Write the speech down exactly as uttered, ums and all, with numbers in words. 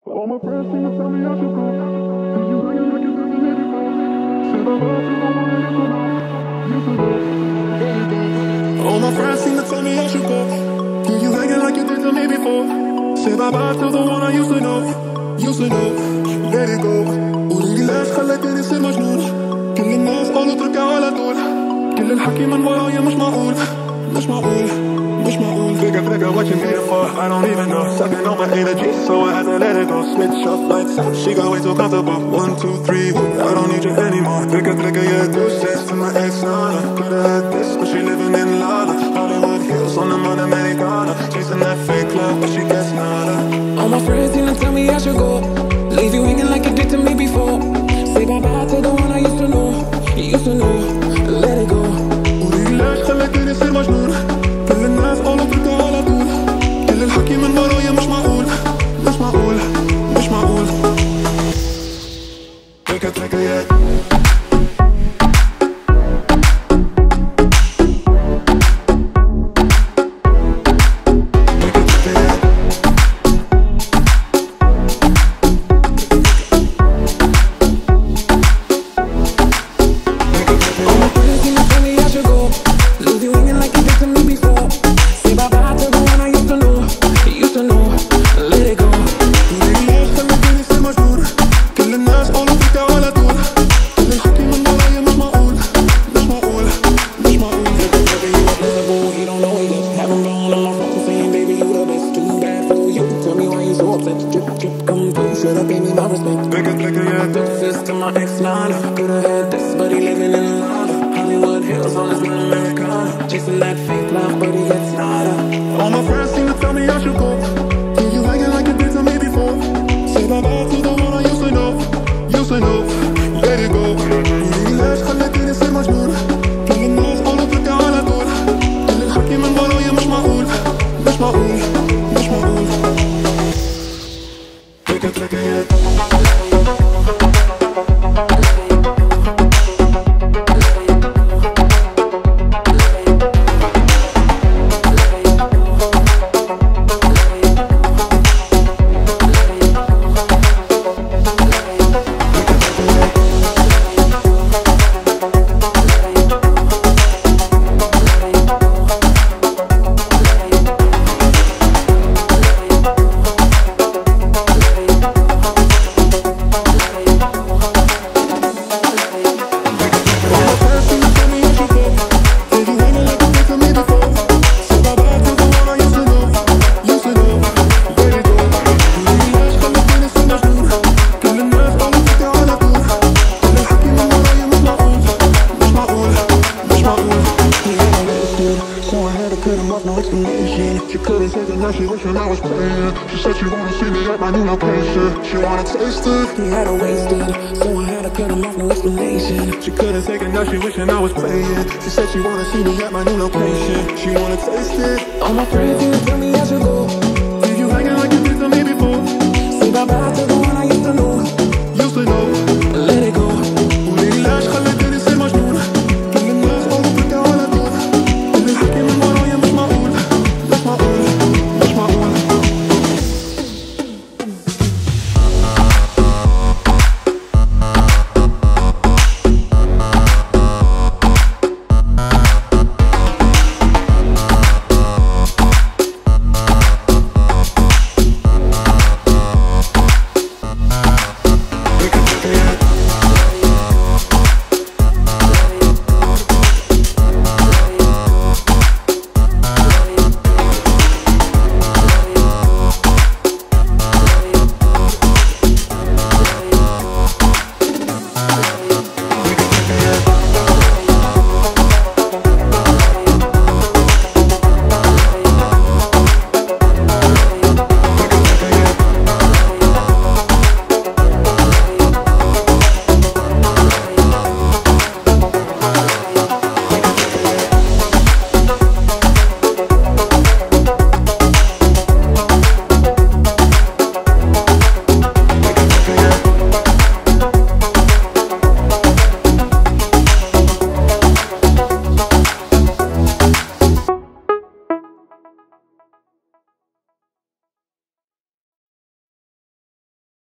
All my friends seem to tell me I should go. And you hanging like you never did before. Said bye bye to the one I used to know. Used to know. There you go. All my friends seem to tell me I should go. And you hanging like you did to me before. Say bye bye to the one I used to know. Used to know. Let it go. وريني ليش خليتني نصير مجنون. كل الناس قالوا اتركها على طول. كل الحكي من ورايا مش معقول. مش معقول. مش معقول. Figure, figure what you made it for. I don't even know. Sucking on my energy, so I had to let it go. Switch up lights out. She got way too comfortable. One, two, three. I don't need you anymore. Figure, figure, yeah, do sense to my ex, Nana. Could've had this, but she living in Lala. Hollywood Hills on the Mount Americana. Chasing that fake love, but she gets nada. All my friends seem to tell me I should go. Leave you hanging like you did to me before. Say bye bye to the one I used to know. Used to know. Let it go. وريني ليش خليتني نصير مجنون. كل الناس قالوا اتركها على طول. كل الحكي من ورايا مش معقول. مش معقول. مش معقول. Figure, figure, yeah. Figure, figure, yeah. This to my ex-nana. Could've had this, but he living in Lala. Hollywood Hills on his Latin Americana. Chasing that fake love, but he gets nada. All my friends seem to tell me I should go. And you hanging like you did to me before. Say bye bye to the one I used to know. Used to know. Let it go. وريني ليش خليتني نصير مجنون. كل الناس قالوا اتركها على طول. كل الحكي من ورايا مش معقول. مش معقول. مش معقول. Figure, figure, yeah. She couldn't take it, now she wishing I was playing. She said she wanna see me at my new location. She wanna taste it. He had her wasted, so I had to cut him off, no explanation. She couldn't take it, now she wishing I was playing. She said she wanna see me at my new location. She wanna taste it. All my friends seem to tell me I should go.